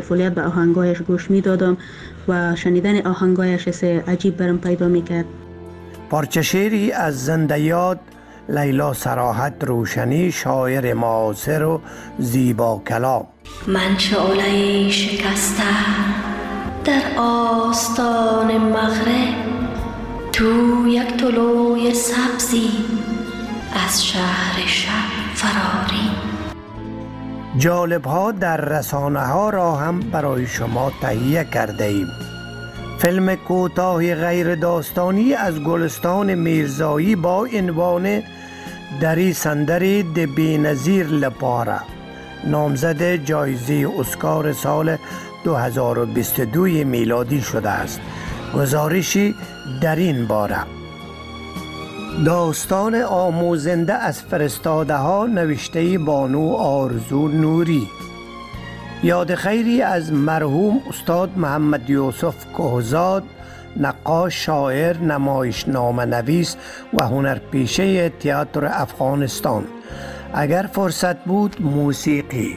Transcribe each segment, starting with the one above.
طفولیت به آهنگایش گوش میدادم و شنیدن آهنگایش عجیب برم پیدا میکرد. پارچه شعری از زنده یاد لیلا صراحت روشنی، شاعر معاصر و زیبا کلام. من شعله شکسته در آستان مغرب، تو یک طلوع سبزی از شهر شب فراری. جالب ها در رسانه ها را هم برای شما تهیه کرده ایم. فیلم کوتاه غیر داستانی از گلستان میرزایی با عنوان دری سندری د بی‌نظیر لپاره نامزد جایزه اسکار سال 2022 میلادی شده است. گزارشی در این باره: داستان آموزنده از فرستاده ها، نوشته بانو آرزو نوری. یاد خیری از مرحوم استاد محمد یوسف کهزاد، نقاش، شاعر، نمایشنامه نویس و هنرپیشه تئاتر افغانستان. اگر فرصت بود موسیقی.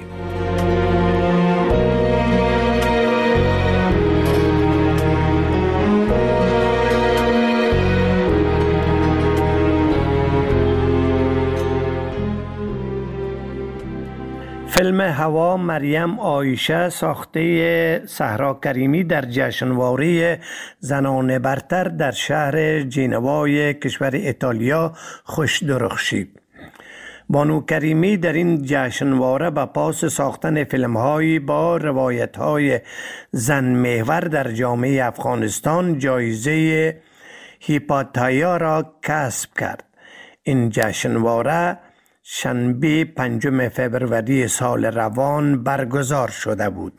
فیلم هوا مریم عایشه ساخته صحرا کریمی در جشنواره زنان برتر در شهر جنوای کشور ایتالیا خوش درخشید. بانو کریمی در این جشنواره به پاس ساختن فیلم‌هایی با روایت‌های زن محور در جامعه افغانستان جایزه هیپاتایا را کسب کرد. این جشنواره شنبه 5 فوریه سال روان برگزار شده بود.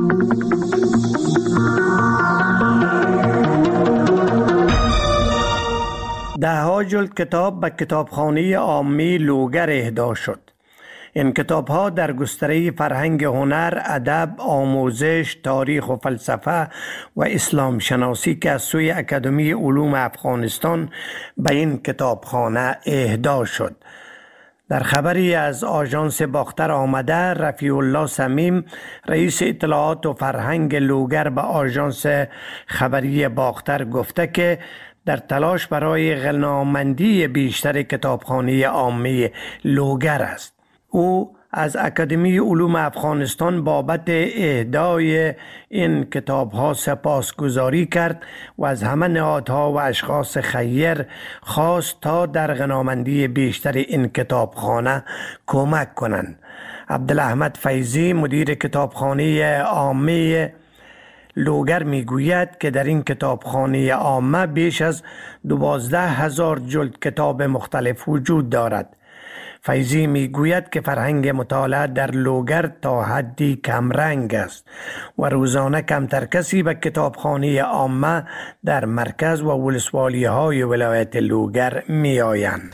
ده‌ها جلد کتاب به کتابخانه عامی لوگر اهدا شد. این کتاب‌ها در گستره فرهنگ، هنر، ادب، آموزش، تاریخ و فلسفه و اسلام شناسی که از سوی اکادمی علوم افغانستان به این کتابخانه اهدا شد. در خبری از آژانس باختر آمده، رفیع الله صمیم رئیس اطلاعات و فرهنگ لوگر به آژانس خبری باختر گفته که در تلاش برای غنامندی بیشتر کتابخانه عامی لوگر است. او از اکادمی علوم افغانستان بابت اهدای این کتاب‌ها سپاسگزاری کرد و از همه نهادها و اشخاص خیر خواست تا در غنامندی بیشتر این کتابخانه کمک کنند. عبدالاحمد فیضی مدیر کتابخانه عامه لوگر میگوید که در این کتابخانه عامه بیش از 12,000 جلد کتاب مختلف وجود دارد. فیضی میگوید که فرهنگ مطالعه در لوگر تا حدی کمرنگ است و روزانه کمتر کسی به کتابخانه عامه در مرکز و ولسوالی های ولایت لوگر می آیند.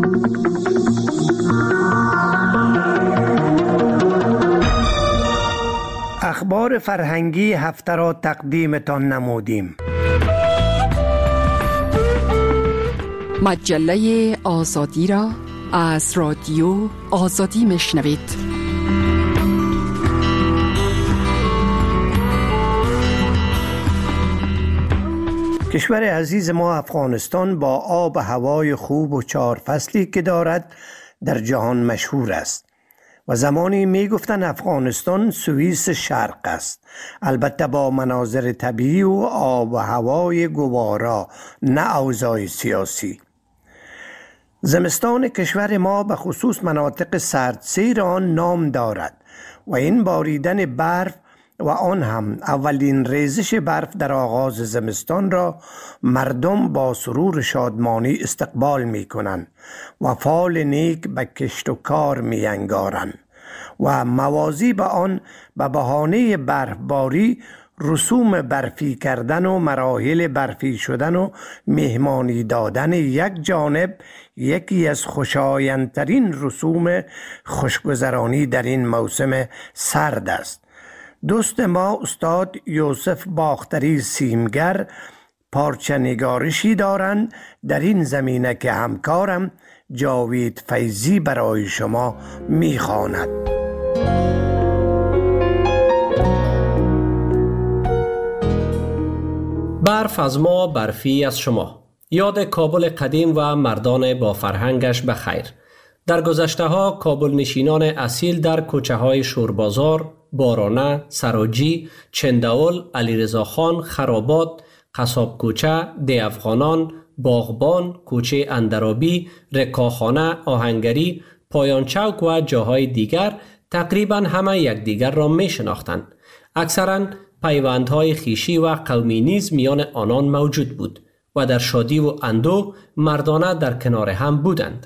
اخبار فرهنگی هفته را تقدیمتان نمودیم. مجله آزادی را از رادیو آزادی میشنوید. کشور عزیز ما افغانستان با آب و هوای خوب و 4 فصلی که دارد در جهان مشهور است و زمانی می گفتن افغانستان سوئیس شرق است، البته با مناظر طبیعی و آب و هوای گوارا، نه اوضاع سیاسی. زمستان کشور ما به خصوص مناطق سردسیر آن نام دارد و این باریدن برف و آن هم اولین ریزش برف در آغاز زمستان را مردم با سرور شادمانی استقبال می کنند و فال نیک به کشت و کار می انگارند و موازی به آن به بهانه برفباری رسوم برفی کردن و مراحل برفی شدن و مهمانی دادن یک جانب یکی از خوشایندترین رسوم خوشگذرانی در این موسم سرد است. دوست ما استاد یوسف باختری سیمگر پارچه نگارشی دارند در این زمینه که همکارم جاوید فیضی برای شما میخواند. برف از ما، برفی از شما. یاد کابل قدیم و مردان با فرهنگش بخیر. در گذشته ها کابل نشینان اصیل در کوچه های شوربازار، بارانه، سراجی، چنداول، علیرضا خان، خرابات، قصاب کوچه، دی افغانان، باغبان، کوچه اندرابی، رکاخانه، آهنگری، پایان چوک و جاهای دیگر تقریبا همه یکدیگر را می شناختند. اکثرا پیوندهای خیشی و قومی نیز میان آنان موجود بود و در شادی و اندوه مردانه در کنار هم بودند.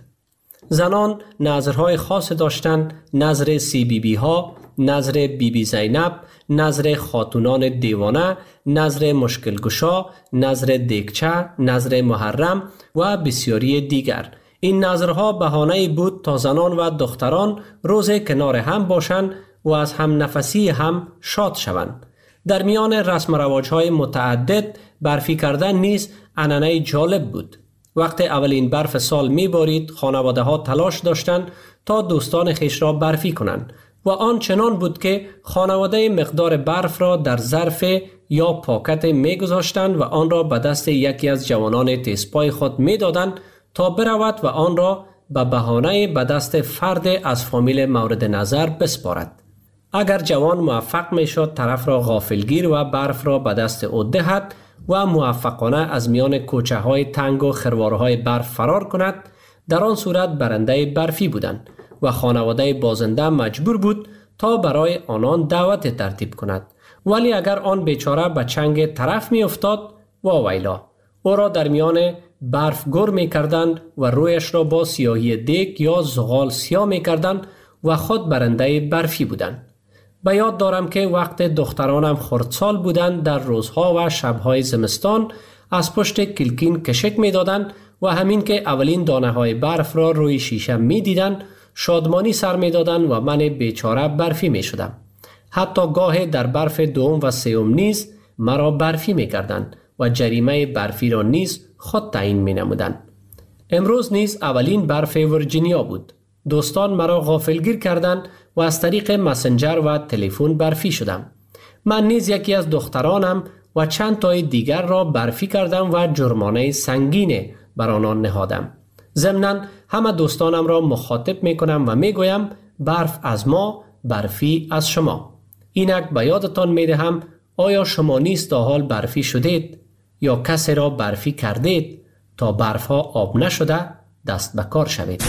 زنان نظرهای خاص داشتند، نظر سی بی بی ها، نظر بی بی زینب، نظر خاتونان دیوانه، نظر مشکلگشا، نظر دیگچه، نظر محرم و بسیاری دیگر. این نظرها بهانه‌ای بود تا زنان و دختران روز کنار هم باشند و از هم نفسی هم شاد شوند. در میان رسم و رواج‌های متعدد برفی کردن نیز عنعنه جالب بود. وقتی اولین برف سال می‌بارید، خانواده‌ها تلاش داشتند تا دوستان خویش را برفی کنند و آن چنان بود که خانواده مقدار برف را در ظرف یا پاکت می‌گذاشتند و آن را به دست یکی از جوانان تیزپای خود می‌دادند تا برود و آن را به بهانه به دست فرد از فامیل مورد نظر بسپارد. اگر جوان موفق میشد طرف را غافلگیر و برف را به دست او دهد و موفقانه از میان کوچه های تنگ و خروارهای برف فرار کند، در آن صورت برنده برفی بودند و خانواده بازنده مجبور بود تا برای آنان دعوت ترتیب کند. ولی اگر آن بیچاره به چنگ طرف می افتاد، واویلا، او را در میان برف گر می کردند و رویش را با سیاهی دیگ یا زغال سیاه می کردند و خود برنده برفی بودند. به یاد دارم که وقت دخترانم خردسال بودند، در روزها و شبهای زمستان از پشت کلکین کشک می دادند و همین که اولین دانه های برف را روی شیشه می دیدند شادمانی سر می دادند و من بیچاره برفی می شدم. حتی گاه در برف دوم و سوم نیز مرا برفی می کردند و جریمه برفی را نیز خود تعیین می نمودند. امروز نیز اولین برف ورجینیا بود. دوستان مرا غافلگیر کردند و از طریق مسنجر و تلفن برفی شدم. من نیز یکی از دخترانم و چند تای دیگر را برفی کردم و جرمانه سنگین بر آنان نهادم. ضمناً همه دوستانم را مخاطب می کنم و می گویم برف از ما، برفی از شما. اینک به یادتان می دهم، آیا شما نیز تا حال برفی شدید یا کسی را برفی کردید تا برفها آب نشده دست به کار شوید.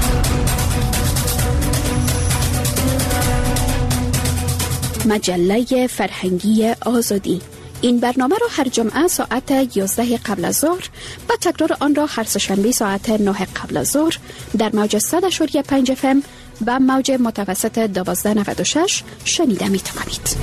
مجله فرهنگی آزادی. این برنامه را هر جمعه ساعت 11 قبل از ظهر و تکرار آن را هر سه‌شنبه ساعت 9 قبل از ظهر در موج 100.5 FM و موج متوسط 1296 شنیده می توانید.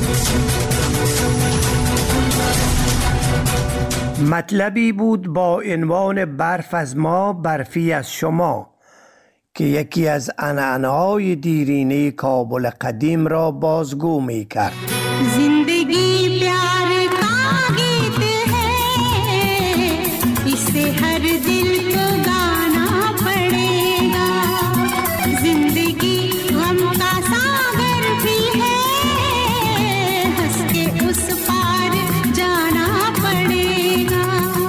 مطلبی بود با عنوان برف از ما، برفی از شما که یکی از عنعنه‌های دیرینه کابل قدیم را بازگو می کرد. زندگی پیار کا گیت ہے، اسے ہر دل کو گانا پڑے گا. زندگی غم کا ساگر بھی ہے، ہنس کے اس پار جانا پڑے گا.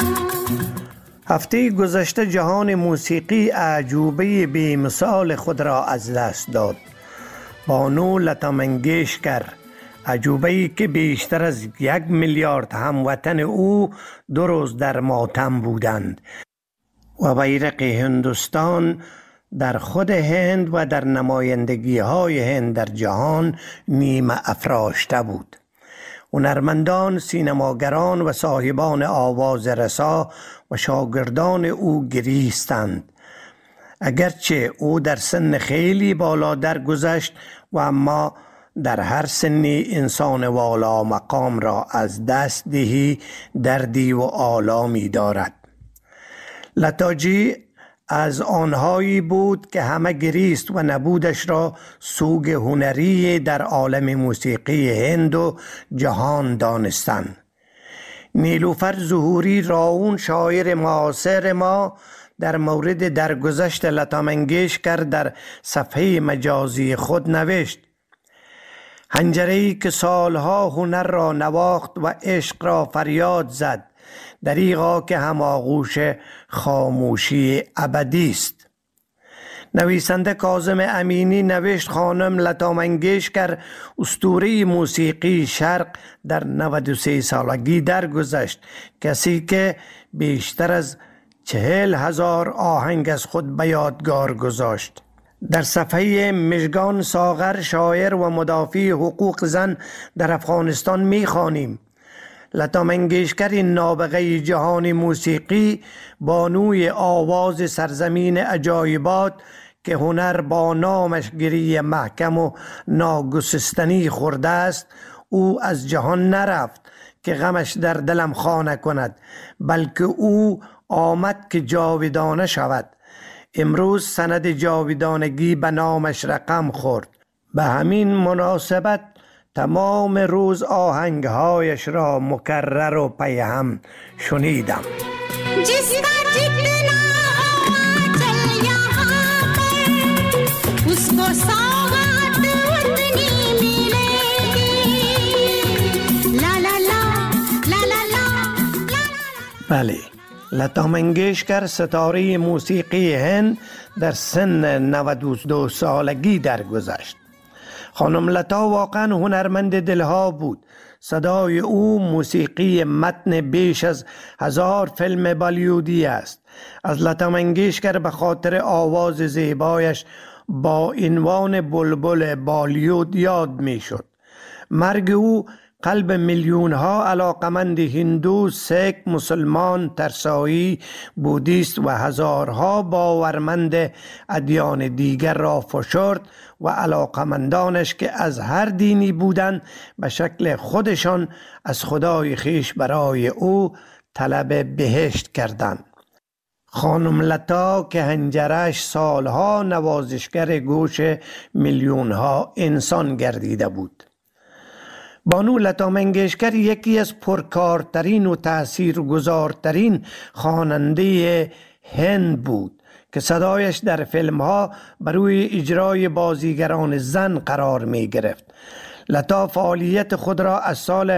هفته گذشته جهان موسیقی اعجوبه بی مثال خود را از دست داد. بانو لتا منگیشکر، اعجوبه‌ای که بیشتر از 1 میلیارد هموطن او 2 روز در ماتم بودند و بیرق هندوستان در خود هند و در نمایندگی های هند در جهان نیمه افراشته بود. هنرمندان، سینماگران و صاحبان آواز رسا و شاگردان او گریستند. اگرچه او در سن خیلی بالا درگذشت و اما در هر سنی انسان والا مقام را از دست دهی دردی و آلامی دارد. لتاجی از آنهایی بود که همه گریست و نبودش را سوگ هنری در عالم موسیقی هند و جهان دانستند. نیلوفر ظهوری راون شاعر معاصر ما در مورد درگذشت لتا منگیشکر در صفحه مجازی خود نوشت: حنجره‌ای که سالها هنر را نواخت و عشق را فریاد زد، دریغا که هماغوش خاموشی ابدی است. نویسنده کاظم امینی نوشت خانم لتا منگیشکر اسطوره موسیقی شرق در 93 سالگی درگذشت، کسی که بیشتر از 40,000 آهنگ از خود به یادگار گذاشت. در صفحه مژگان ساغر، شاعر و مدافع حقوق زن در افغانستان می‌خوانیم: لتا منگیشکر نابغه جهان موسیقی، بانوی آواز سرزمین عجایبات که هنر با نامش گری محکم و ناگسستنی خورده است، او از جهان نرفت که غمش در دلم خانه کند، بلکه او آمد که جاودانه شود. امروز سند جاودانگی به نامش رقم خورد. به همین مناسبت تمام روز آهنگهایش را مکرر و پی هم شنیدم. بله، لتا منگیشکر ستاره موسیقی هند در سن 92 سالگی درگذشت. خانم لتا واقعا هنرمند دلها بود. صدای او موسیقی متن بیش از 1000 فیلم بالیوودی است. از لتا منگیشکر به خاطر آواز زیبایش با عنوان بلبل بالیوود یاد می شد. مرگ او قلب میلیون ها علاقمند هندو، سیک، مسلمان، ترسایی، بودیست و هزارها باورمند ادیان دیگر را فشرد و علاقمندانش که از هر دینی بودند به شکل خودشان از خدای خیش برای او طلب بهشت کردند. خانم لتا که حنجره‌اش سالها نوازشگر گوش میلیون ها انسان گردیده بود. بانو لتا منگیشکر یکی از پرکارترین و تأثیرگذارترین خواننده هند بود که صدایش در فیلم ها بروی اجرای بازیگران زن قرار می گرفت. لتا فعالیت خود را از سال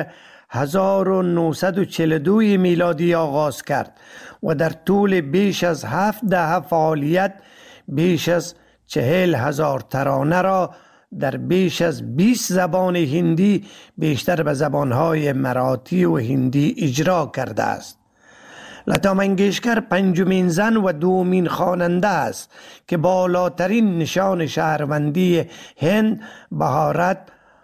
1942 میلادی آغاز کرد و در طول بیش از 7 دهه فعالیت بیش از 40,000 ترانه را در بیش از 20 زبان هندی بیشتر به زبانهای مراتی و هندی اجرا کرده است. لتا منگیشکر پنجمین زن و دومین خواننده است که بالاترین نشان شهروندی هند بهارت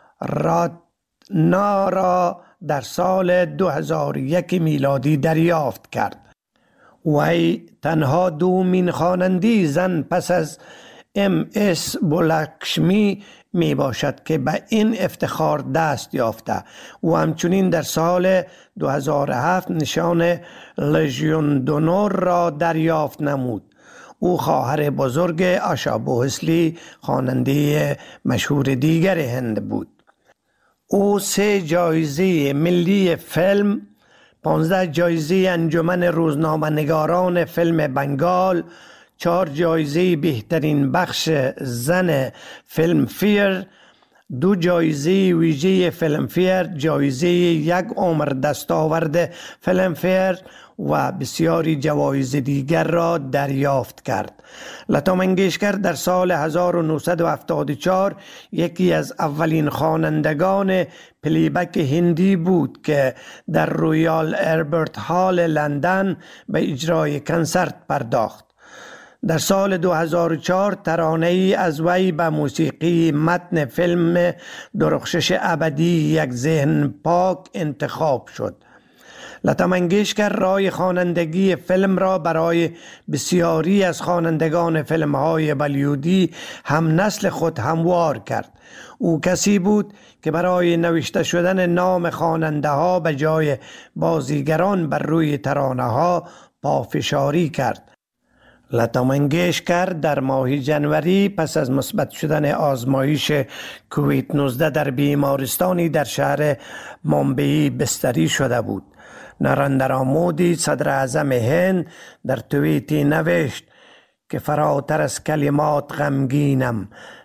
راتنا را در سال 2001 میلادی دریافت کرد. وی تنها دومین خواننده زن پس از MS بولاکشمی می باشد که به این افتخار دست یافته و همچنین در سال 2007 نشان لژیون دونور را دریافت نمود. او خواهر بزرگ آشا بوهسلی، خواننده مشهور دیگر هند بود. او 3 جایزه ملی فیلم، 15 جایزه انجمن روزنامه‌نگاران فیلم بنگال، 4 جایزه بهترین بخش زن فیلم فیر، 2 جایزه ویژه فیلم فیر، جایزه 1 عمر دستاورد فیلم فیر و بسیاری جوایز دیگر را دریافت کرد. لتا منگیشکر در سال 1974 یکی از اولین خوانندگان پلیبک هندی بود که در رویال البرت هال لندن به اجرای کنسرت پرداخت. در سال 2004 ترانه‌ای از وی به موسیقی متن فیلم درخشش ابدی یک ذهن پاک انتخاب شد. لتا منگیشکر راه خوانندگی فیلم را برای بسیاری از خوانندگان فیلم‌های بالیوودی هم نسل خود هموار کرد. او کسی بود که برای نوشته شدن نام خواننده ها به جای بازیگران بر روی ترانه ها پافشاری کرد. لتا منگیشکر در ماه جنوری پس از مثبت شدن آزمایش کووید 19 در بیمارستانی در شهر ممبئی بستری شده بود. نریندرا مودی صدر اعظم هند در توییتی نوشت که فراتر از کلمات غمگینم،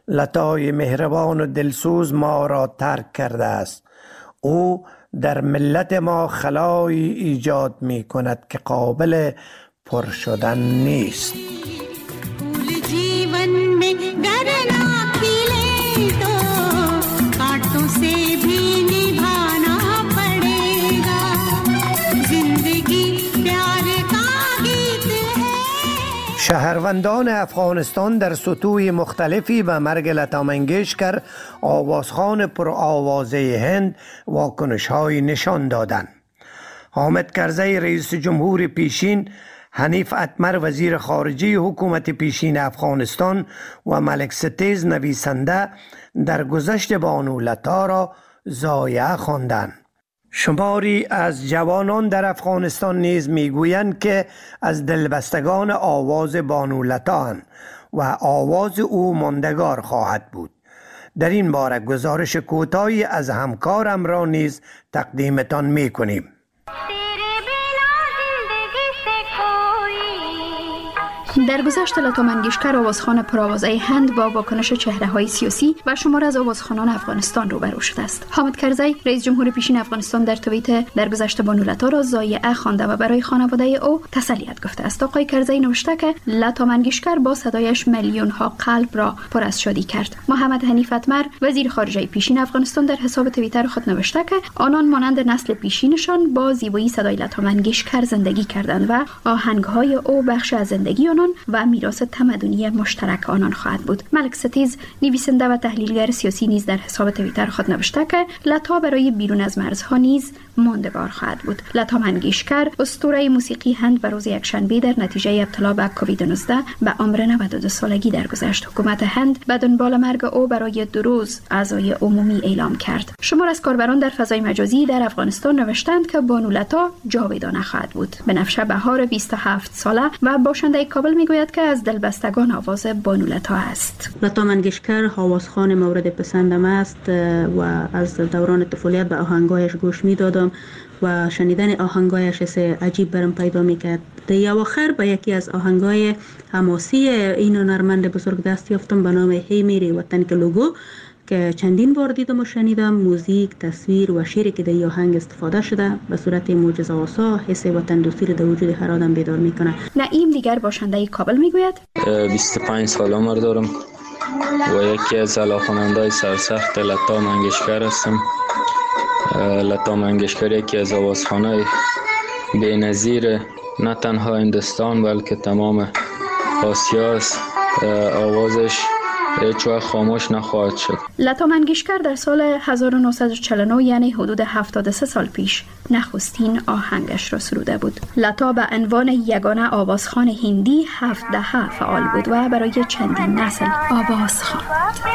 لطای مهربان و دلسوز ما را ترک کرده است. او در ملت ما خلایی ایجاد می کند که قابل پر شدن نیست. जीवन में गर ना खिले तो कांटों से भी निभाना पड़ेगा. जिंदगी प्यार का गीत है. شهروندان افغانستان در سطوح مختلفی به مرگ لتا منگیشکر آوازخوان پر آوازه هند واکنش‌های نشان دادند. حامد کرزی رئیس جمهور پیشین، حنیف اتمر وزیر خارجه حکومت پیشین افغانستان و ملک ستیز نویسنده درگذشت بانو لتا را ضایعه خواندند. شماری از جوانان در افغانستان نیز میگویند که از دلبستگان آواز بانو لتا اند و آواز او ماندگار خواهد بود. در این باره گزارش کوتاهی از همکارم را نیز تقدیمتان میکنیم. در گذشت لتا منگیشکر آوازخوان پرآوازه هند با واکنش چهره‌های سیاسی و شمار از آوازخوانان افغانستان روبرو شده است. حامد کرزی رئیس جمهور پیشین افغانستان در توییت درگذشت بانو لتا را ضایعه خوانده و برای خانواده او تسلیت گفته است. آقای کرزی نوشته که لتا منگیشکر با صدایش میلیون ها قلب را پر از شادی کرد. محمد حنیف اتمر وزیر خارجه پیشین افغانستان در حساب توییتر خود نوشته که آنان مانند نسل پیشینشان با زیبایی صدای لتا منگیشکر زندگی کردند و آهنگ‌های او بخش از زندگی آنان و میراث تمدنی مشترک آنان خواهد بود. ملک ستیز نویسنده و تحلیلگر سیاسی نیز در حساب توییتر خود نوشته که لتا برای بیرون از مرزها نیز ماندگار خواهد بود. لتا منگیشکر اسطوره موسیقی هند و روز یکشنبه در نتیجه ابتلا به کووید 19 به عمر 92 سالگی درگذشت. حکومت هند به دنبال مرگ او برای 2 روز عزای عمومی اعلام کرد. شمار از کاربران در فضای مجازی در افغانستان نوشتند که بانو لتا جاودانه خواهد بود. بنفشه بهار 27 ساله و باشنده کابل میگوید که از دلبستگان آواز بانو لتا است. لتا منگیشکر آوازخوان مورد پسندم است و از دوران طفولیت به آهنگایش گوش میدادم و شنیدن آهنگایش عجیب برم پیدا میکرد. در اواخر به یکی از آهنگای حماسی این هنرمند بزرگ دست یافتم به نام هی میری وطن که لوگو که چندین بار دیدم و شنیدم. موزیک، تصویر و شعری که در این آهنگ استفاده شده به صورت معجزه آسا حس وطن دوستی را در وجود هر آدم بیدار میکنه. نعیم دیگر باشنده کابل میگوید 25 سال عمر دارم و یکی از علاقه‌مندای سرسخت لتا منگیشکر هستم. لتا منگیشکر یکی از آوازخوان‌های بی‌نظیر نه تنها هندوستان بلکه تمام آسیا است. آوازش هیچ وقت خاموش نخواهد شد. لتا منگیشکر در سال 1949 یعنی حدود 73 سال پیش نخستین آهنگش را سروده بود. لتا به عنوان یگانه آوازخوان هندی 7 دهه فعال بود و برای چندین نسل آواز خواند.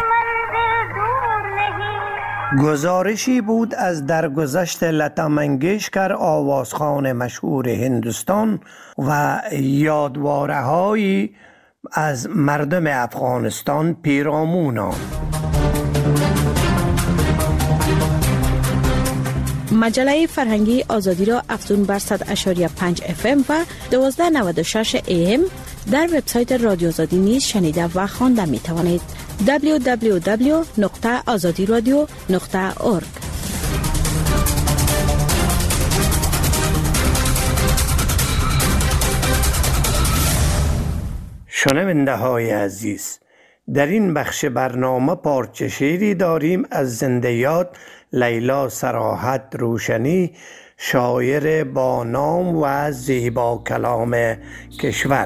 گزارشی بود از درگذشت لتا منگیشکر آوازخوان مشهور هندوستان و یادواره‌هایی از مردم افغانستان پیرامون. مجله فرهنگی آزادی را افزون بر 100.5 FM و 1296 AM در وبسایت رادیو آزادی نیز شنیده و خوانده می توانید. www.azadiradio.org. شنونده های عزیز، در این بخش برنامه پارچه شعری داریم از زنده یاد لیلا صراحت روشنی، شاعر با نام و زیبا کلام کشور.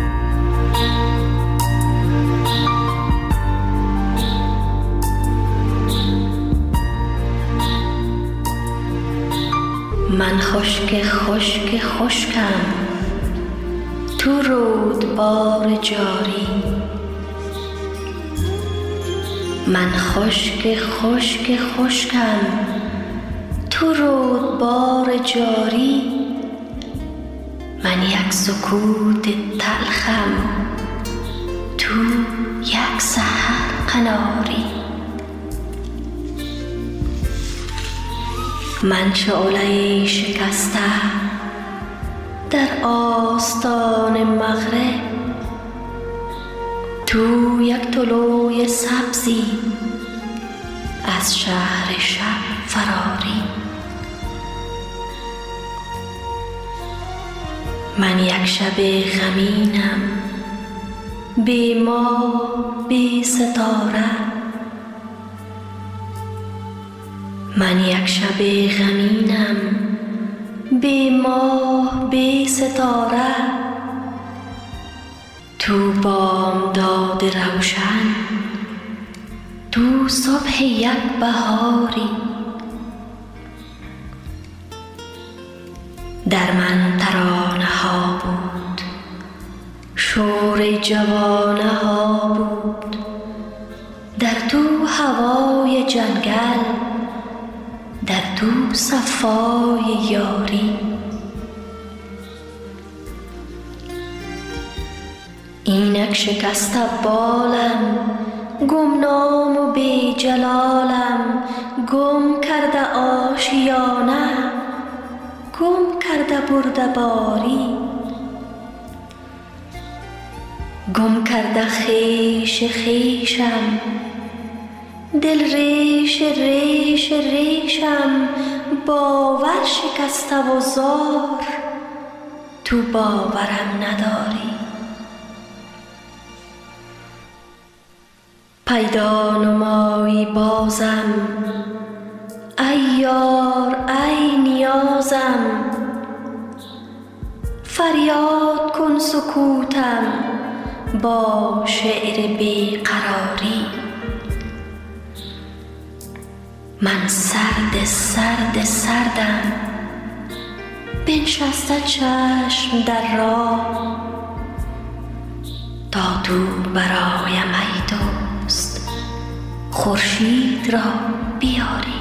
من خشکم تو رودبار جاری. من خشکم تو رودبار جاری. من یک سکوت تلخم تو یک سحر قناری. من شعله شکسته در آستان مغرب، تو یک طلوع سبزی از شهر شب فراری. من یک شب غمینم، بی ماه بی ستاره. من یک شب غمینم، بی ماه بی ستاره. تو بامداد روشن، تو صبح یک بهاری. در من ترانه ها بود، شور جوانه ها بود. در تو هوای جنگل، در تو صفای یاری. اینک شکست بالم، گمنام و بی جلالم. گم کرده آشیانه، گم کرده برده باری. گم کرده خیش خیشم، دل ریش ریش ریشم. باور شکسته و زار، تو باورم نداری. پیدا نمایی بازم، ای یار ای نیازم. فریاد کن سکوتم با شعر بیقراری. من سرد سرد سردم، بنشسته چشم در راه. تا تو برایم ای دوست خورشید را بیاری.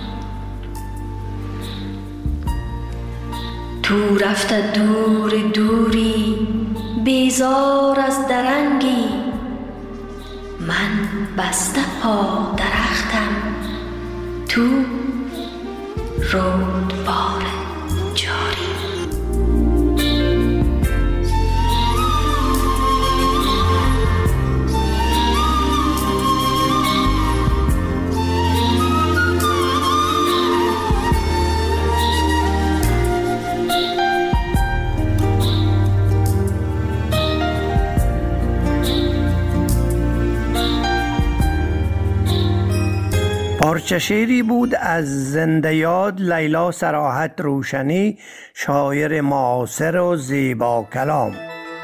تو رفته دور دوری، بیزار از درنگی. من بسته پا درختم، تو رودبار جاری. پارچه شعری بود از زنده یاد لیلا صراحت روشنی، شاعر معاصر و زیبا کلام.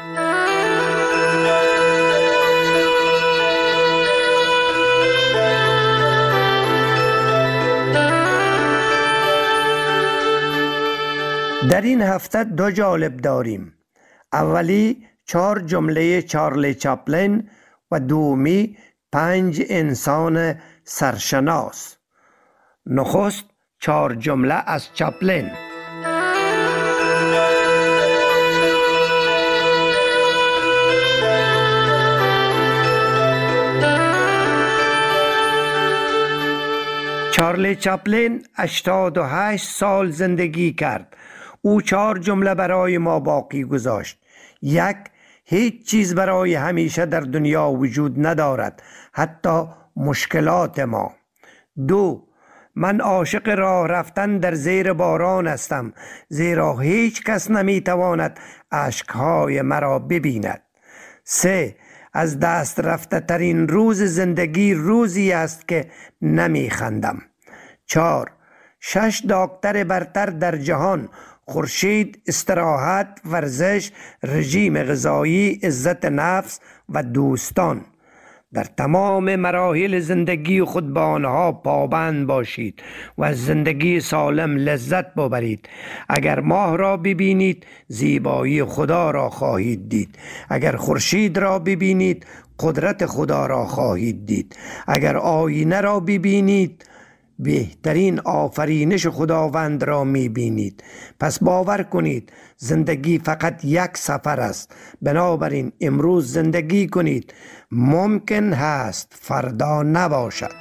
در این هفته دو جالب داریم. اولی 4 جمله چارلی چاپلین و دومی 5 انسان سرشناس. نخست 4 جمله از چاپلین. چارلی چاپلین 88 سال زندگی کرد. او 4 جمله برای ما باقی گذاشت. 1. هیچ چیز برای همیشه در دنیا وجود ندارد، حتی مشکلات ما. 2. من عاشق راه رفتن در زیر باران هستم، زیرا هیچ کس نمیتواند اشکهای مرا ببیند. 3. از دست رفته ترین روز زندگی روزی است که نمیخندم. 4. 6 دکتر برتر در جهان: خورشید، استراحت، ورزش، رژیم غذایی، عزت نفس و دوستان. در تمام مراحل زندگی خود به آنها پابند باشید و از زندگی سالم لذت ببرید. اگر ماه را ببینید زیبایی خدا را خواهید دید. اگر خورشید را ببینید قدرت خدا را خواهید دید. اگر آینه را ببینید بهترین آفرینش خداوند را میبینید. پس باور کنید زندگی فقط یک سفر است. بنابراین امروز زندگی کنید. ممکن هست فردا نباشد.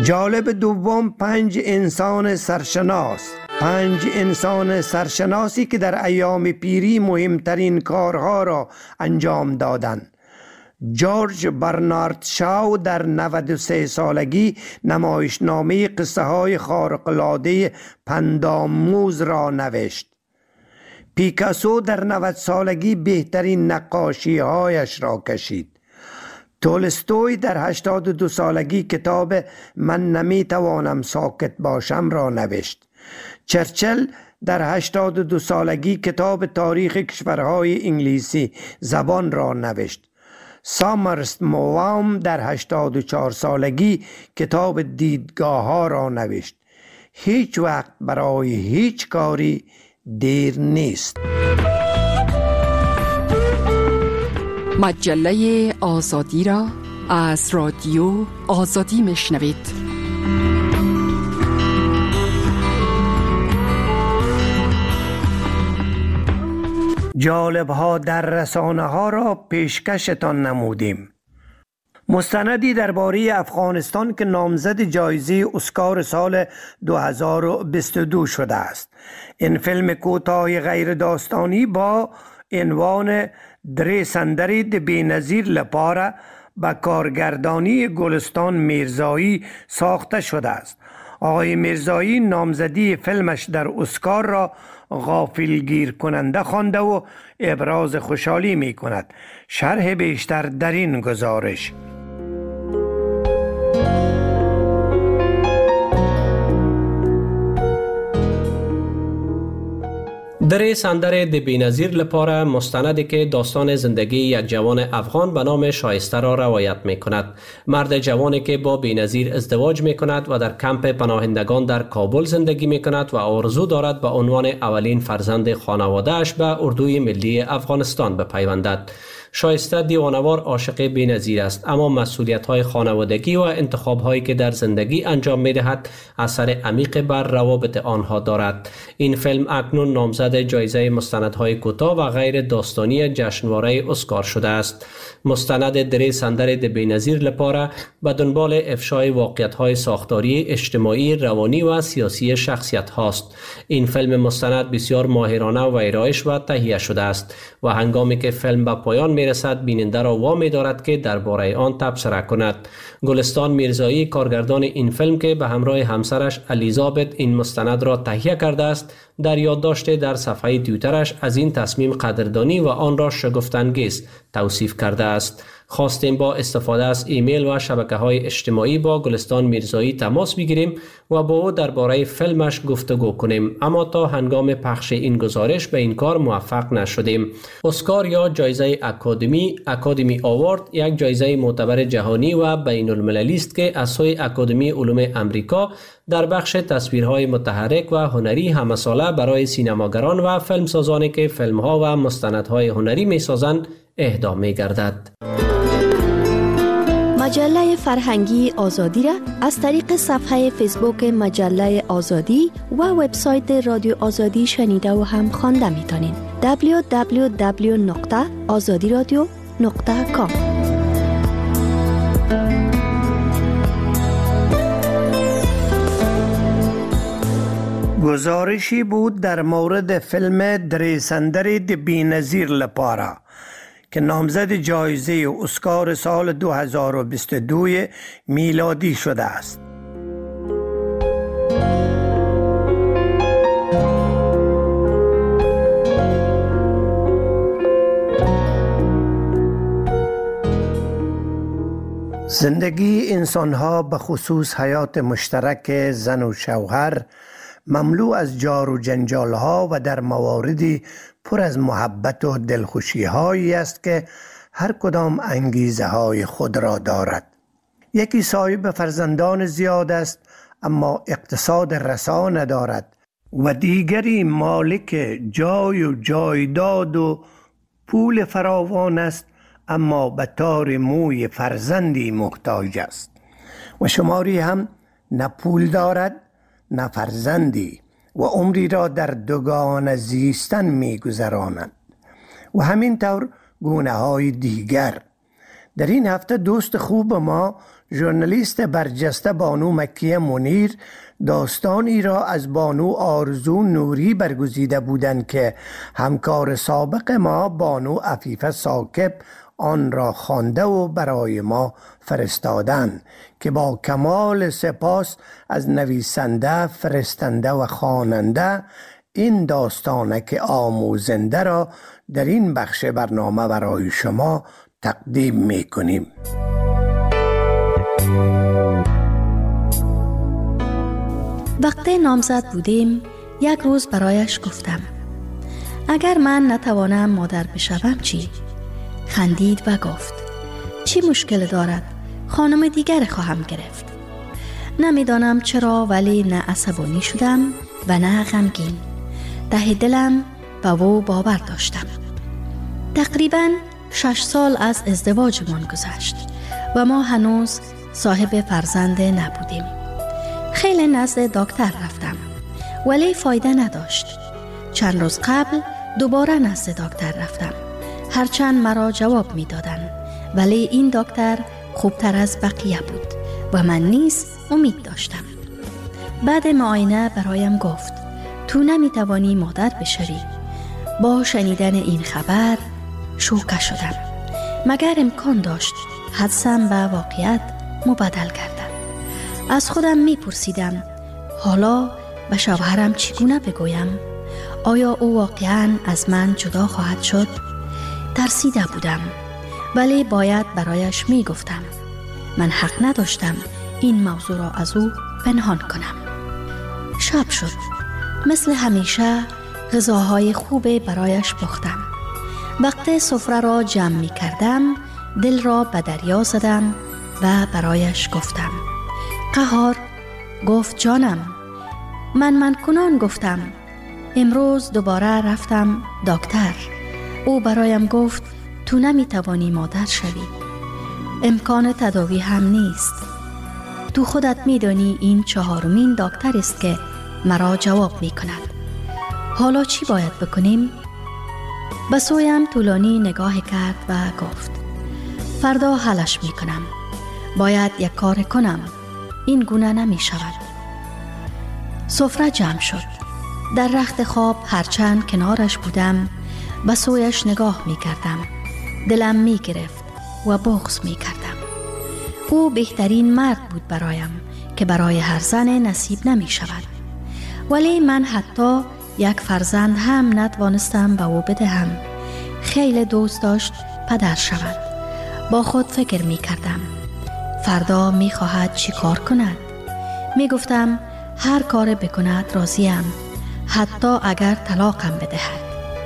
جالب دوم 5 انسان سرشناس. 5 انسان سرشناسی که در ایام پیری مهمترین کارها را انجام دادند. جورج برنارد شاو در 93 سالگی نمایشنامه قصه های خارق‌العاده پندآموز را نوشت. پیکاسو در 90 سالگی بهترین نقاشی هایش را کشید. تولستوی در 82 سالگی کتاب من نمیتوانم ساکت باشم را نوشت. چرچل در 82 سالگی کتاب تاریخ کشورهای انگلیسی زبان را نوشت. سامرس موام در 84 سالگی کتاب دیدگاه ها را نوشت. هیچ وقت برای هیچ کاری دیر نیست. مجله آزادی را از رادیو آزادی میشنوید. جالب ها در رسانه ها را پیشکشتان نمودیم. مستندی درباره افغانستان که نامزد جایزه اسکار سال 2022 شده است. این فیلم کوتاه غیر داستانی با عنوان درې سندرې د بی‌نظیر لپاره با کارگردانی گلستان میرزایی ساخته شده است. آقای میرزایی نامزدی فیلمش در اسکار را غافلگیر کننده خوانده و ابراز خوشحالی می کند. شرح بیشتر در این گزارش. درې سندرې د بی‌نظیر لپاره مستندی که داستان زندگی یک جوان افغان به نام شایسته را روایت می کند. مرد جوانی که با بی‌نظیر ازدواج می کند و در کمپ پناهندگان در کابل زندگی می کند و آرزو دارد به عنوان اولین فرزند خانواده‌اش به اردوی ملی افغانستان بپیوندد. شایسته دیوانوار عاشق بی‌نظیر است، اما مسئولیت‌های خانوادگی و انتخاب‌هایی که در زندگی انجام می‌دهد اثر عمیق بر روابط آنها دارد. این فیلم اکنون نامزد جایزه مستندهای کوتاه و غیر داستانی جشنواره اسکار شده است. مستند درې سندرې د بی‌نظیر لپاره به دنبال افشای واقعیت‌های ساختاری، اجتماعی، روانی و سیاسی شخصیت هاست. این فیلم مستند بسیار ماهرانه ویرایش و تهیه شده است و هنگامی که فیلم به پایان میرسد بیننده را وامی دارد که درباره آن تبصره کند. گلستان میرزایی کارگردان این فیلم که به همراه همسرش الیزابت این مستند را تهیه کرده است، در یادداشت در صفحه توییترش از این تصمیم قدردانی و آن را شگفت‌انگیز توصیف کرده است. خواستیم با استفاده از ایمیل و شبکه‌های اجتماعی با گلستان میرزایی تماس بگیریم و با او درباره فیلمش گفتگو کنیم، اما تا هنگام پخش این گزارش به این کار موفق نشدیم. اسکار یا جایزه اکادمی آوارد یک جایزه معتبر جهانی و بین المللی است که از سوی اکادمی علوم امریکا در بخش تصویرهای متحرک و هنری همساله برای سینماگران و فیلمسازانی که فیلم‌ها و مستندهای هنری می‌سازند اهدا می‌گردد. مجله فرهنگی آزادی را از طریق صفحه فیسبوک مجله آزادی و وبسایت رادیو آزادی شنیده و هم خوانده می‌تونین. www.azadiradio.com. گزارشی بود در مورد فیلم درې سندرې د بی‌نظیر لپاره که نامزد جایزه اسکار سال 2022 میلادی شده است. زندگی انسان‌ها به خصوص حیات مشترک زن و شوهر مملو از جار و جنجال‌ها و در مواردی پر از محبت و دلخوشی‌هایی است که هر کدام انگیزه‌های خود را دارد. یکی صاحب فرزندان زیاد است اما اقتصاد رسا ندارد و دیگری مالک جای و جایداد و پول فراوان است اما به تار موی فرزندی محتاج است و شماری هم نه پول دارد نه فرزندی و عمری را در دوگانه زیستن می گذرانند و همین طور گونه های دیگر. در این هفته دوست خوب ما ژورنالیست برجسته بانو مکیه منیر داستانی را از بانو آرزو نوری برگزیده بودند که همکار سابق ما بانو عفیفه ثاقب آن را خوانده و برای ما فرستادند که با کمال سپاس از نویسنده، فرستنده و خواننده این داستانک آموزنده را در این بخش برنامه برای شما تقدیم می کنیم. وقتی نامزد بودیم یک روز برایش گفتم اگر من نتوانم مادر بشوم چی؟ خندید و گفت چی مشکل دارد؟ خانم دیگر خواهم گرفت. نمیدانم چرا ولی نه عصبانی شدم و نه غمگین. ته دلم به او باور داشتم. تقریباً 6 سال از ازدواجمان گذشت و ما هنوز صاحب فرزند نبودیم. خیلی نزد دکتر رفتم ولی فایده نداشت. چند روز قبل دوباره نزد دکتر رفتم. هرچند مرا جواب می دادن ولی این دکتر خوبتر از بقیه بود و من نیز امید داشتم. بعد معاینه برایم گفت تو نمی توانی مادر بشوی. با شنیدن این خبر شوکه شدم. مگر امکان داشت حدسم به واقعیت مبدل گردد. از خودم می پرسیدم حالا به شوهرم چگونه بگویم؟ آیا او واقعاً از من جدا خواهد شد؟ ترسیده بودم ولی باید برایش می گفتم. من حق نداشتم این موضوع را از او پنهان کنم. شب شد. مثل همیشه غذاهای خوب برایش پختم. وقتی سفره را جمع می کردم دل را به دریا زدم و برایش گفتم قهار. گفت جانم. من کنان گفتم امروز دوباره رفتم دکتر. او برایم گفت تو نمی توانی مادر شوی. امکان تداوی هم نیست. تو خودت می دانی این 4مین دکتر است که مرا جواب می کند. حالا چی باید بکنیم؟ به سویم طولانی نگاه کرد و گفت فردا حلش می کنم. باید یک کار کنم. این گونه نمی شود. سفره جمع شد. در رخت خواب هرچند کنارش بودم به سویش نگاه می کردم. دلم می گرفت و بغض می کردم. او بهترین مرد بود برایم که برای هر زن نصیب نمی شود. ولی من حتی یک فرزند هم نتوانستم به او بدهم. خیلی دوست داشت پدر شود. با خود فکر می کردم فردا می خواهد چی کار کند. می گفتم هر کار بکند راضیم، حتی اگر طلاقم بدهد.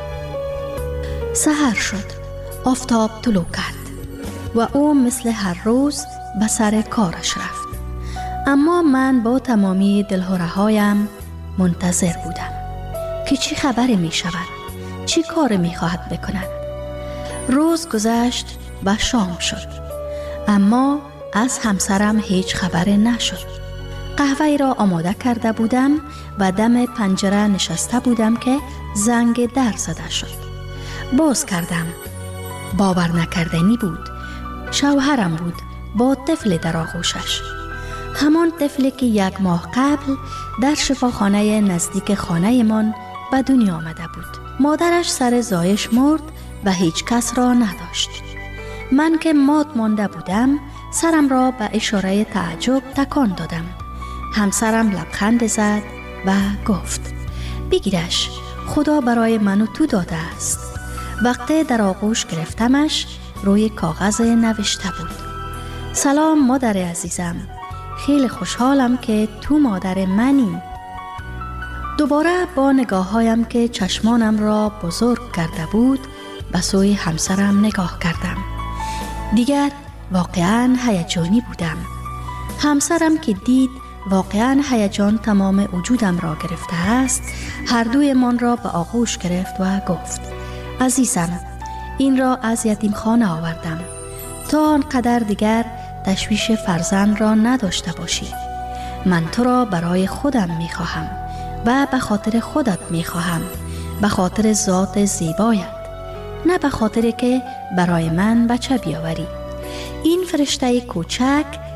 سحر شد. آفتاب طلوع کرد و او مثل هر روز به سر کارش رفت. اما من با تمامی دلهره‌هایم منتظر بودم که چی خبری می شود، چی کار می خواهد بکند. روز گذشت و شام شد، اما از همسرم هیچ خبری نشد. قهوه را آماده کرده بودم و دم پنجره نشسته بودم که زنگ در زده شد. باز کردم. باور نکردنی بود. شوهرم بود با طفل در آغوشش. همان طفلی که 1 ماه قبل در شفاخانه نزدیک خانه من به دنیا آمده بود. مادرش سر زایش مرد و هیچ کس را نداشت. من که مات مانده بودم سرم را به اشاره تعجب تکان دادم. همسرم لبخند زد و گفت بگیرش، خدا برای من و تو داده است. وقتی در آغوش گرفتمش روی کاغذ نوشته بود سلام مادر عزیزم، خیلی خوشحالم که تو مادر منی. دوباره با نگاه‌هایم که چشمانم را بزرگ کرده بود به سوی همسرم نگاه کردم. دیگر واقعاً هیجانی بودم. همسرم که دید واقعاً هیجان تمام وجودم را گرفته است، هر دوی من را به آغوش گرفت و گفت عزیزم، این را از یتیمخانه آوردم تا آنقدر دیگر تشویش فرزند را نداشته باشی. من تو را برای خودم می خواهم و به خاطر خودت می خواهم، به خاطر ذات زیبایت، نه به خاطر که برای من بچه بیاوری. این فرشته کوچک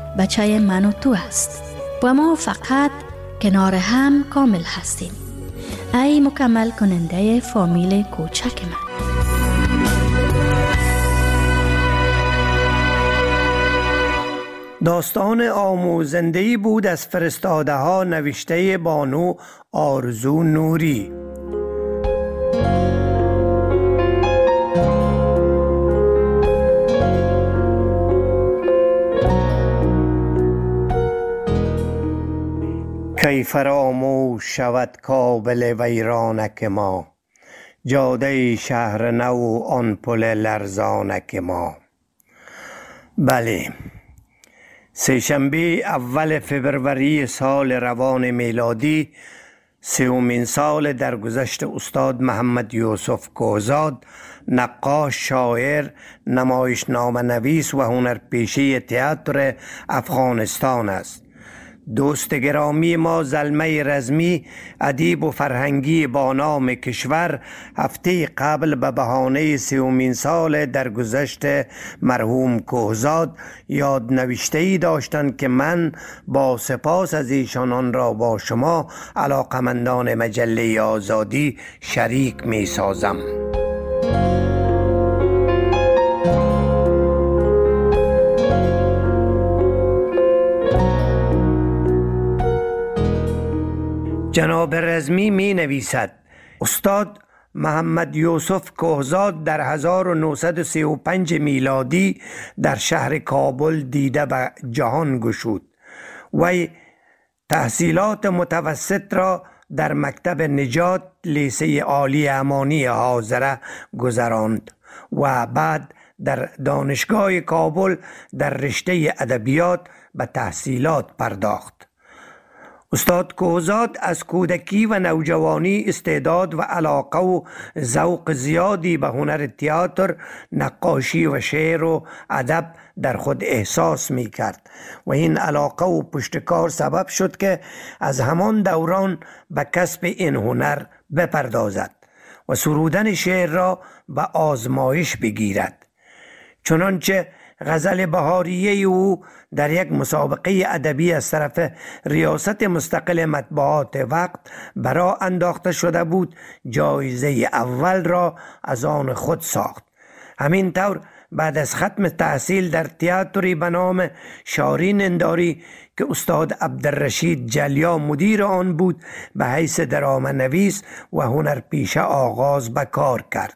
بچه من و تو است و ما فقط کنار هم کامل هستیم. ای مکمل کننده فامیل کوچک من. داستان آموزنده‌ای بود از فرستاده ها، نوشته بانو آرزو نوری. کی فراموش شود کابل ویرانک ما، جاده شهر نو آن پل لرزانک ما. بله، سه‌شنبه اول فبروری سال روان میلادی، 3مین سال درگذشت استاد محمد یوسف کوهزاد، نقاش، شاعر، نمایشنامه نویس و هنرپیشه تئاتر افغانستان است. دوست گرامی ما زلمه رزمی، ادیب و فرهنگی با نام کشور، هفته قبل به بهانه 3مین سال درگذشت مرحوم کوهزاد یاد نوشته‌ای داشتند که من با سپاس از ایشان آن را با شما علاقمندان مجله آزادی شریک می سازم. جناب رزمی می نویسد: استاد محمد یوسف کوهزاد در 1935 میلادی در شهر کابل دیده به جهان گشود. وی تحصیلات متوسط را در مکتب نجات لیسه عالی امانی حاضره گذراند و بعد در دانشگاه کابل در رشته ادبیات به تحصیلات پرداخت. استاد کوهزاد از کودکی و نوجوانی استعداد و علاقه و ذوق زیادی به هنر تئاتر، نقاشی و شعر و ادب در خود احساس می کرد و این علاقه و پشتکار سبب شد که از همان دوران به کسب این هنر بپردازد و سرودن شعر را به آزمایش بگیرد. چنانچه غزل بهاریه او در یک مسابقه ادبی از طرف ریاست مستقل مطبوعات وقت برا انداخته شده بود، جایزه اول را از آن خود ساخت. همین طور بعد از ختم تحصیل در تئاتری به نام شاری ننداری که استاد عبدالرشید جلیا مدیر آن بود، به حیث درامه نویس و هنرپیشه آغاز به کار کرد.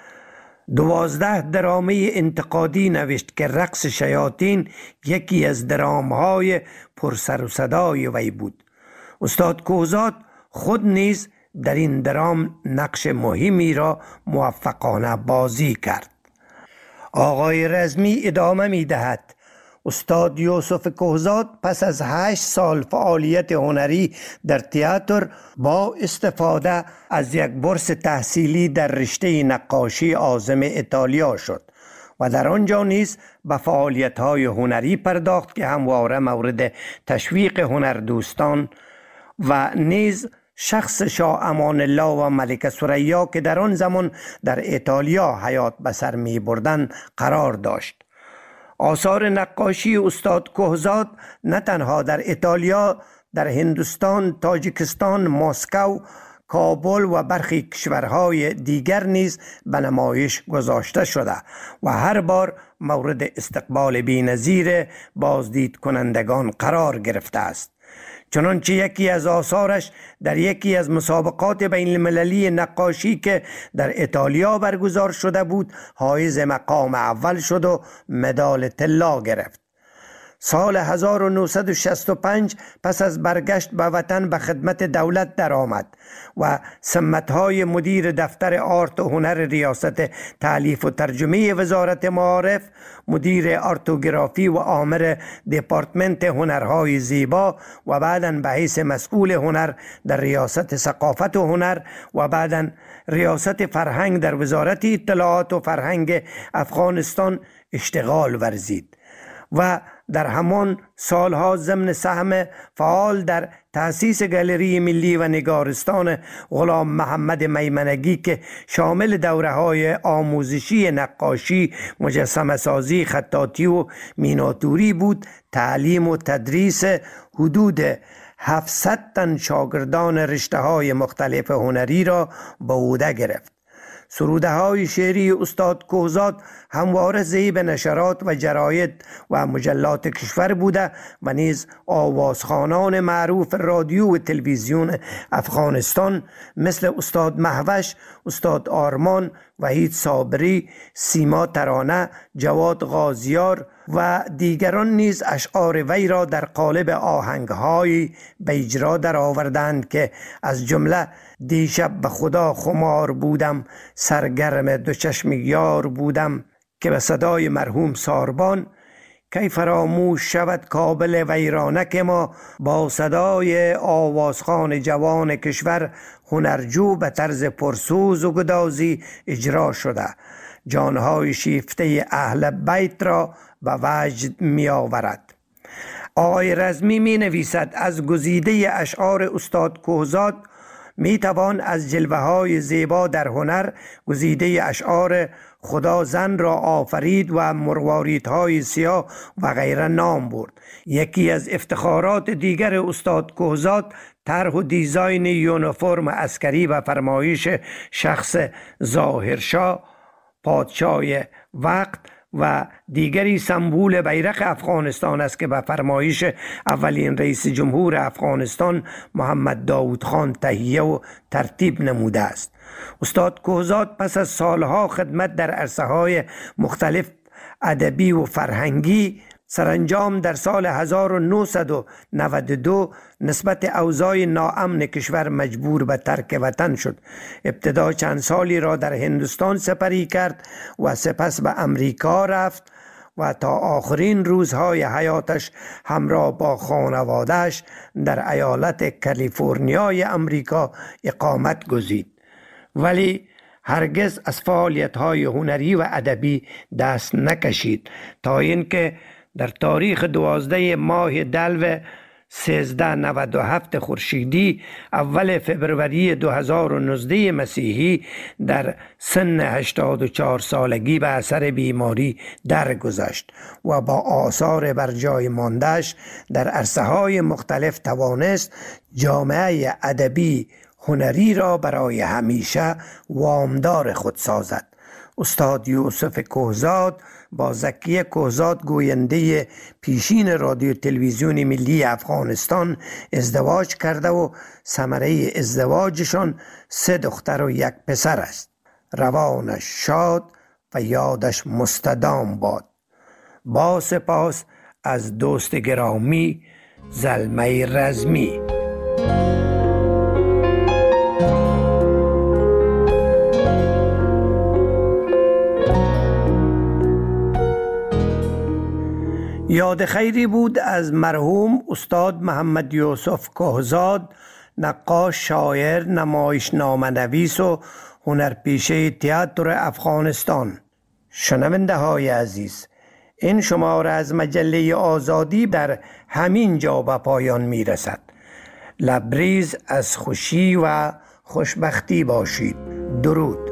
12 درامه انتقادی نوشت که رقص شیاطین یکی از درامهای پرسر و صدای وی بود. استاد کوهزاد خود نیز در این درام نقش مهمی را موفقانه بازی کرد. آقای رزمی ادامه می دهد: استاد یوسف کوهزاد پس از 8 سال فعالیت هنری در تئاتر با استفاده از یک بورس تحصیلی در رشته نقاشی عازم ایتالیا شد و در آنجا نیز به فعالیت‌های هنری پرداخت که همواره مورد تشویق هنردوستان و نیز شخص شاه امان الله و ملکه ثریا که در آن زمان در ایتالیا حیات به سر می بردن قرار داشت. آثار نقاشی استاد کوهزاد نه تنها در ایتالیا، در هندوستان، تاجیکستان، مسکو، کابل و برخی کشورهای دیگر نیز به نمایش گذاشته شده و هر بار مورد استقبال بی‌نظیر بازدید کنندگان قرار گرفته است. چنانچه یکی از آثارش در یکی از مسابقات بین المللی نقاشی که در ایتالیا برگزار شده بود حایز مقام اول شد و مدال طلا گرفت. سال 1965 پس از برگشت به وطن به خدمت دولت درآمد و سمت‌های مدیر دفتر آرت و هنر ریاست تألیف و ترجمه وزارت معارف، مدیر آرتوگرافی و آمر دپارتمنت هنرهای زیبا و بعداً به حیث مسئول هنر در ریاست ثقافت و هنر و بعداً ریاست فرهنگ در وزارت اطلاعات و فرهنگ افغانستان اشتغال ورزید و در همان سالها ضمن سهم فعال در تأسیس گالری ملی و نگارستان غلام محمد میمنگی که شامل دوره‌های آموزشی نقاشی، مجسمه سازی، خطاطی و میناتوری بود، تعلیم و تدریس حدود 700 تن شاگردان رشته‌های مختلف هنری را به عهده گرفت. سروده های شعری استاد کهزاد همواره زیب نشرات و جراید و مجلات کشور بوده و نیز آوازخوانان معروف رادیو و تلویزیون افغانستان مثل استاد مهوش، استاد آرمان، وحید صابری، سیما ترانه، جواد غازیار و دیگران نیز اشعار وی را در قالب آهنگ‌هایی به اجرا در آوردند که از جمله دیشب به خدا خمار بودم، سرگرم دو چشم یار بودم که به صدای مرحوم ساربان کی فراموش شود کابل ویرانک ما، با صدای آوازخوان جوان کشور هنرجو به طرز پرسوز و گدازی اجرا شده، جانهای شیفته اهل بیت را به وجد می آورد. آقای رزمی می نویسد از گزیده اشعار استاد کهزاد می توان از جلوه های زیبا در هنر گزیده اشعار خدا زن را آفرید و مرواریدهای سیاه و غیره نام برد. یکی از افتخارات دیگر استاد کهزاد طرح و دیزاین یونیفرم عسکری و فرمایش شخص ظاهرشاه پادشاه وقت و دیگری سمبول بیرق افغانستان است که به فرمایش اولین رئیس جمهور افغانستان محمد داود خان تهیه و ترتیب نموده است. استاد کهزاد پس از سالها خدمت در عرصه‌های مختلف ادبی و فرهنگی سرانجام در سال 1992 نسبت اوضاع ناامن کشور مجبور به ترک وطن شد. ابتدا چند سالی را در هندوستان سپری کرد و سپس به امریکا رفت و تا آخرین روزهای حیاتش همراه با خانواده‌اش در ایالت کالیفرنیای امریکا اقامت گزید، ولی هرگز از فعالیت‌های هنری و ادبی دست نکشید تا اینکه در تاریخ 12 ماه دلو 1397 خورشیدی اول فبروری 2019 مسیحی در سن 84 سالگی به اثر بیماری درگذشت و با آثار بر جای مانده‌اش در عرصه‌های مختلف توانست جامعه ادبی هنری را برای همیشه وامدار خود سازد. استاد یوسف کهزاد با زکیه کهزاد گوینده پیشین رادیو تلویزیون ملی افغانستان ازدواج کرده و ثمره ازدواجشان 3 دختر و 1 پسر است. روانش شاد و یادش مستدام باد. با سپاس از دوست گرامی زلمه رزمی. یاد خیری بود از مرحوم استاد محمد یوسف کهزاد، نقاش، شاعر، نمایشنامه نویس و هنرپیشه تئاتر افغانستان. شنونده های عزیز، این شماره از مجله آزادی در همین جا به پایان می رسد. لبریز از خوشی و خوشبختی باشید. درود.